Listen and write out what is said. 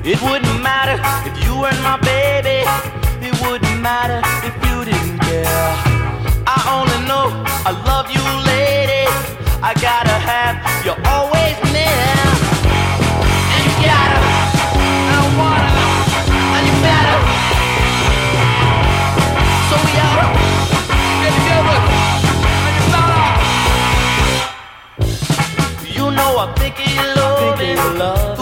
It wouldn't matter if you weren't my baby. It wouldn't matter if you didn't care. I only know I love you, lady. I gotta have you always near. And you gotta, and I wanna, and you better. So we oughta get together, and you better. You know I'm thinking of loving.